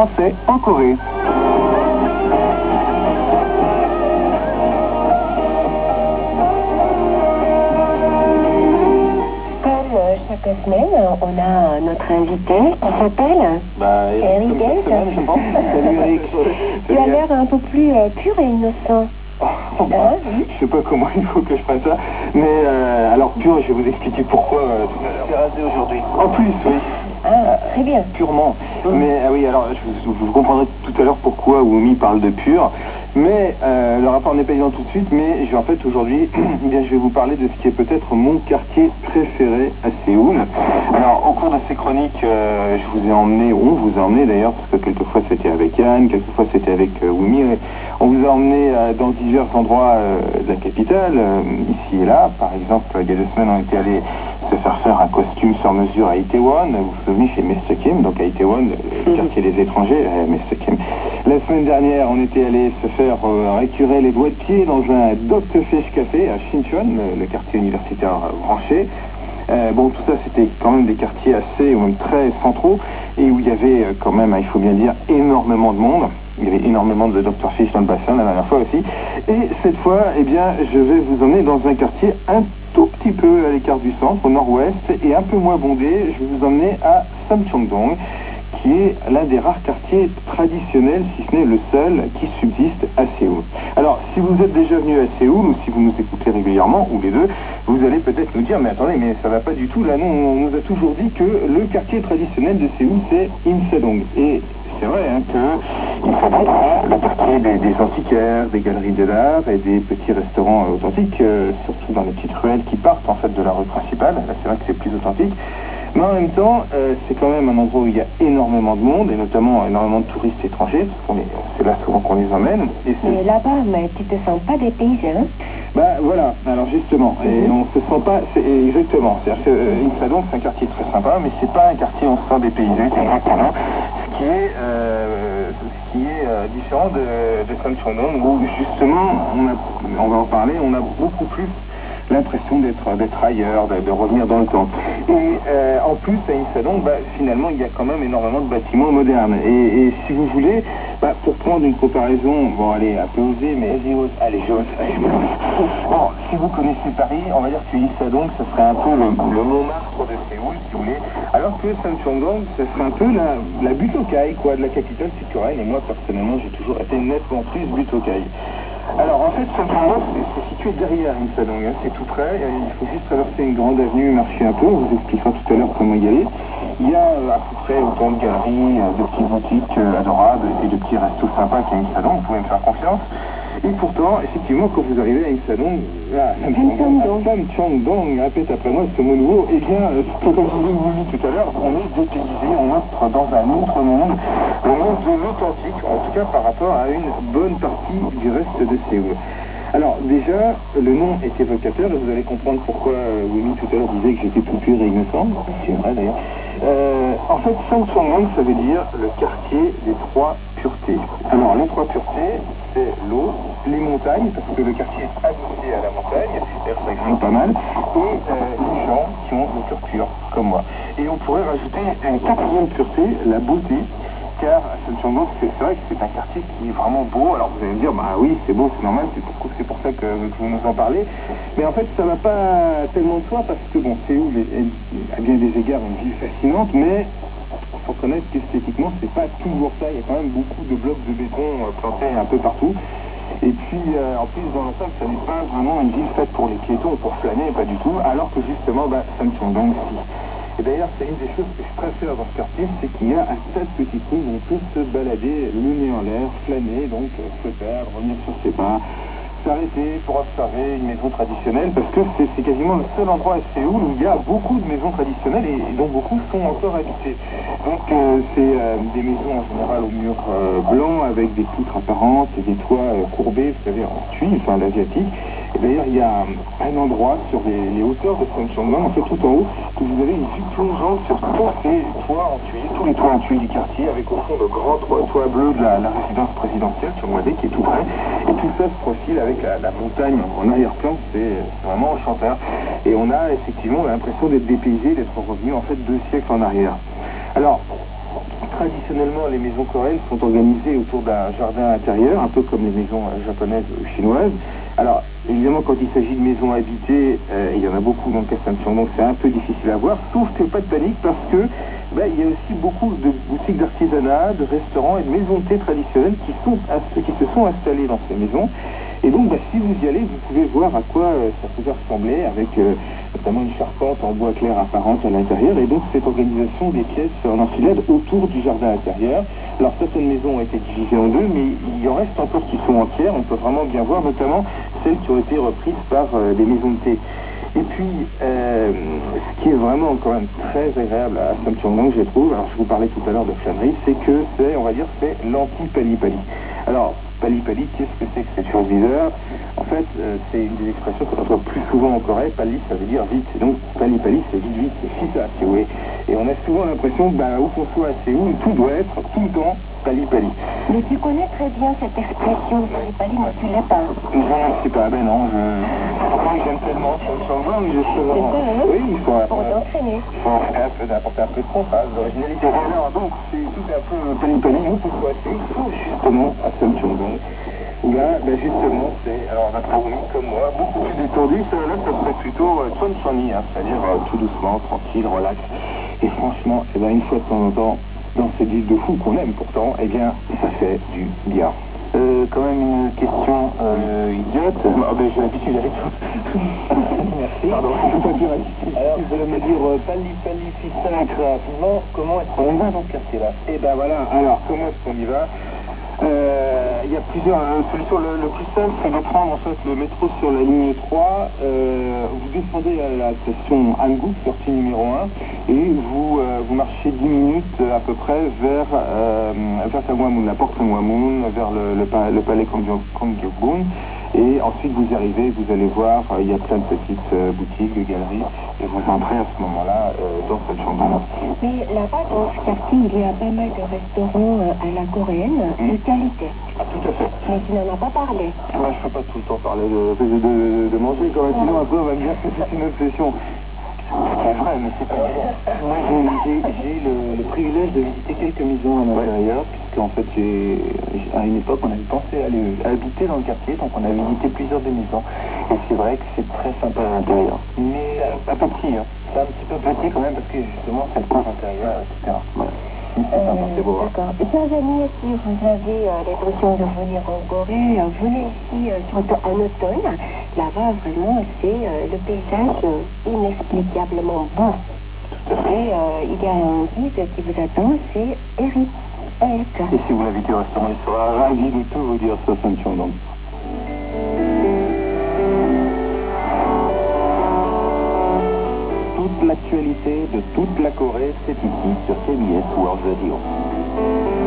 français en Corée. Chaque semaine, on a notre invité qui s'appelle Eric Gates. Je pense. Salut Eric. Tu as l'air un peu plus pur et innocent. Je sais pas comment il faut que je fasse ça, mais alors pur, je vais vous expliquer pourquoi tout à l'heure. C'est rasé aujourd'hui. En plus, oui. Ah, très bien. Purement. Mais oui, alors vous comprendrez tout à l'heure pourquoi Wumi parle de pur. Mais le rapport n'est pas évident tout de suite, mais en fait aujourd'hui, eh bien, je vais vous parler de ce qui est peut-être mon quartier préféré à Séoul. Alors au cours de ces chroniques, je vous ai emmené, on vous a emmené d'ailleurs, parce que quelquefois c'était avec Anne, quelquefois c'était avec Wumi, on vous a emmené dans divers endroits de la capitale, ici et là. Par exemple, il y a 2 semaines, on était allé se faire un costume sur mesure à Itaewon. Vous vous souvenez, chez Mr. Kim, donc à Itaewon, le quartier des étrangers, Mr. Kim. La semaine dernière, on était allé se faire récurer les doigts de pied dans un Dr. Fish Café à Shincheon, le quartier universitaire branché. Bon, tout ça, c'était quand même des quartiers assez, ou même très centraux, et où il y avait quand même, il faut bien dire, énormément de monde. Il y avait énormément de Dr. Fish dans le bassin la dernière fois aussi. Et cette fois, eh bien, je vais vous emmener dans un quartier un tout petit peu à l'écart du centre, au nord-ouest, et un peu moins bondé. Je vais vous emmener à Samcheongdong, qui est l'un des rares quartiers traditionnels, si ce n'est le seul, qui subsiste à Séoul. Alors, si vous êtes déjà venu à Séoul, ou si vous nous écoutez régulièrement, ou les deux, vous allez peut-être nous dire, mais attendez, mais ça va pas du tout, là, nous, on nous a toujours dit que le quartier traditionnel de Séoul, c'est Insadong. Et c'est vrai que Insadong, le quartier des antiquaires, des galeries de l'art et des petits restaurants authentiques, surtout dans les petites ruelles qui partent en fait de la rue principale. Là, c'est vrai que c'est plus authentique. Mais en même temps, c'est quand même un endroit où il y a énormément de monde, et notamment énormément de touristes étrangers, parce que c'est là souvent qu'on les emmène. Mais là-bas, mais tu te sens pas dépaysé, hein? Bah voilà, alors justement, et on se sent pas, c'est exactement, c'est-à-dire que Insadong, c'est un quartier très sympa, mais c'est pas un quartier où on se sent dépaysé, c'est exactement ce qui est différent de Samcheongdong, où justement, on va en parler, on a beaucoup plus l'impression d'être ailleurs, de revenir dans le temps. Et en plus, à Insadong, finalement, il y a quand même énormément de bâtiments modernes. Et si vous voulez, pour prendre une comparaison, bon, allez, un peu osée, mais allez, j'ose. Bon, si vous connaissez Paris, on va dire que Insadong, ce serait un peu le Montmartre de Séoul, si vous voulez, alors que Samcheongdong, ce serait un peu la Butokai, quoi, de la capitale sud-coréenne. Et moi, personnellement, j'ai toujours été nettement plus Butokai. Alors en fait, Samcheongdong, c'est situé derrière Insadong, c'est tout près, il faut juste traverser une grande avenue, marcher un peu, on vous expliquera tout à l'heure comment y aller. Il y a à peu près autant de galeries, de petites boutiques adorables et de petits restos sympas qu'à Insadong, vous pouvez me faire confiance. Et pourtant, effectivement, quand vous arrivez à Insadong, Samcheongdong, répète après moi ce mot nouveau, eh bien, comme je vous l'ai dit tout à l'heure, on est dépaysé, on entre dans un autre monde, le monde de l'authentique, en tout cas par rapport à une bonne partie du reste de Séoul. Alors déjà, le nom est évocateur, et vous allez comprendre pourquoi Wumi tout à l'heure disait que j'étais tout pur et innocent, c'est vrai d'ailleurs. En fait, Samcheongdong, ça veut dire le quartier des 3 puretés. Alors, les 3 puretés, c'est l'eau, les montagnes, parce que le quartier est adossé à la montagne, d'ailleurs ça explique pas mal, et les gens qui ont une culture comme moi. Et on pourrait rajouter une 4e pureté, la beauté, car à Samcheongdong, c'est vrai que c'est un quartier qui est vraiment beau. Alors vous allez me dire, bah oui, c'est beau, c'est normal, c'est pour ça que vous nous en parlez. Mais en fait, ça va pas tellement de soi, parce que bon, Séoul est à bien des égards une ville fascinante, mais il faut reconnaître qu'esthétiquement, c'est pas toujours ça. Il y a quand même beaucoup de blocs de béton plantés un peu partout. Et puis, en plus, dans l'ensemble, ça n'est pas vraiment une ville faite pour les piétons, pour flâner, pas du tout, alors que justement, Samcheongdong, si. Et d'ailleurs, c'est une des choses que je préfère dans ce quartier, c'est qu'il y a un tas de petits trous où on peut se balader, le nez en l'air, flâner, donc se perdre, revenir sur ses pas, s'arrêter pour observer une maison traditionnelle, parce que c'est quasiment le seul endroit à Séoul où il y a beaucoup de maisons traditionnelles et dont beaucoup sont encore habitées. Donc c'est des maisons en général aux murs blancs avec des poutres apparentes et des toits courbés, vous savez, en tuile, enfin l'asiatique. Et d'ailleurs, il y a un endroit sur les hauteurs de Samcheongdong, en fait tout en haut, où vous avez une vue plongeante sur tous ces toits en tuile, tous les toits en tuile du quartier, avec au fond le grand toit bleu de la résidence présidentielle sur Moadé, qui est tout près. Et tout ça se profile avec la montagne en arrière-plan, c'est vraiment enchanteur. Et on a effectivement l'impression d'être dépaysé, d'être revenu en fait 2 siècles en arrière. Alors, traditionnellement, les maisons coréennes sont organisées autour d'un jardin intérieur, un peu comme les maisons japonaises ou chinoises. Alors, évidemment, quand il s'agit de maisons habitées, il y en a beaucoup dans le cas Samcheong, donc c'est un peu difficile à voir, sauf que pas de panique, parce que il y a aussi beaucoup de boutiques d'artisanat, de restaurants et de maisons de thé traditionnelles qui se sont installées dans ces maisons. Et donc, si vous y allez, vous pouvez voir à quoi ça pouvait ressembler, avec notamment une charpente en bois clair apparente à l'intérieur, et donc cette organisation des pièces en enfilade autour du jardin intérieur. Alors, certaines maisons ont été divisées en deux, mais il en reste encore qui sont entières. On peut vraiment bien voir, notamment celles qui ont été reprises par des maisons de thé. Et puis, ce qui est vraiment quand même très agréable à Samcheong, je trouve, alors je vous parlais tout à l'heure de flânerie, c'est que c'est, on va dire, c'est l'anti-pali-pali. Alors, pali-pali, qu'est-ce que c'est que cette chose bizarre? En fait, c'est une des expressions qu'on entend plus souvent en Corée. Pali, ça veut dire vite. Et donc, pali-pali, c'est vite, c'est fissa, si vous voulez. Et on a souvent l'impression que, où qu'on soit à Séoul, tout doit être tout le temps pali-pali. Mais tu connais très bien cette expression, pali-pali, mais tu l'as pas. Non, je sais pas, ben non, pourquoi j'aime tellement Samcheong, justement. C'est ça, hein? Oui, il faut pour t'entraîner. Il faut apporter un peu de contraste, d'originalité. Alors, donc, c'est tout un peu pali-pali, où qu'on soit à Séoul, justement, à Samcheong. Où là, justement, c'est, alors notre ami comme moi, beaucoup plus détendu, ça serait plutôt chonchoni, c'est-à-dire tout doucement, tranquille, relax. Et franchement, une fois de temps en temps, dans cette ville de fou qu'on aime pourtant, ça fait du bien. Quand même une question idiote. J'ai l'habitude avec tout. Merci. Pardon, alors, vous allez me dire, pali, fissa, rapidement, comment est-ce qu'on y va dans ce quartier-là? Et voilà, alors, comment est-ce qu'on y va? Il y a plusieurs solutions. Le plus simple, c'est de prendre en fait le métro sur la ligne 3. Vous descendez à la station Hanguk, sortie numéro 1, et vous marchez 10 minutes à peu près vers Sangwamun, la porte Sangwamun, vers le palais Konggyeongbun. Et ensuite vous arrivez, vous allez voir, il y a plein de petites boutiques, de galeries, et vous entrez à ce moment-là dans cette chambre. Mais là-bas, dans ce quartier, il y a pas mal de restaurants à la coréenne de qualité. Ah, tout à fait. Mais tu n'en as pas parlé. Ouais, je ne peux pas tout le temps parler de manger, quand même, sinon après on va me dire que c'est une obsession. C'est vrai, mais c'est pas vrai. Moi, j'ai le privilège de visiter quelques maisons à l'intérieur, puisqu'en fait, à une époque, on avait pensé à aller habiter dans le quartier, donc on a visité plusieurs des maisons. Et c'est vrai que c'est très sympa à l'intérieur. Mais un peu petit, hein. C'est un petit peu petit quand même, parce que justement, c'est le cours intérieur, etc. Ouais. C'est beau. D'accord. Chers amis, si vous avez l'intention de venir en Corée, venez ici surtout en automne. Là-bas, vraiment, c'est le paysage inexplicablement beau. Et il y a un guide qui vous attend, c'est Eric. Et si vous l'invitez au restaurant, il sera ravi de tout vous dire sur Samcheong. Toute l'actualité de toute la Corée, c'est ici sur KBS World Radio.